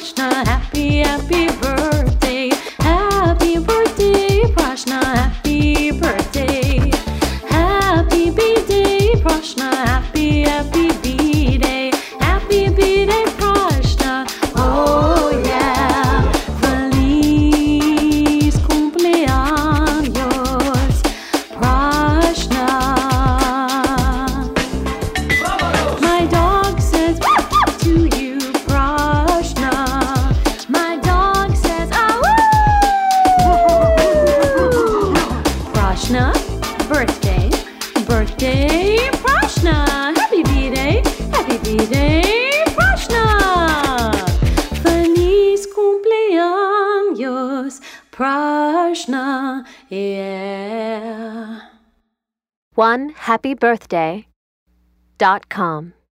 Prashna. Happy, happy birthday. Happy birthday, Prashna. Happy birthday. Happy B-Day, Prashna. Happy, happy B-Day. Happy B-Day, Prashna. Oh yeah. Feliz cumpleaños, Prashna. My dog says to you, Prashna. My dog says, Prashna, birthday, birthday, Prashna. Happy B-Day, Prashna. Feliz cumpleaños, Prashna, yeah. OneHappyBirthday.com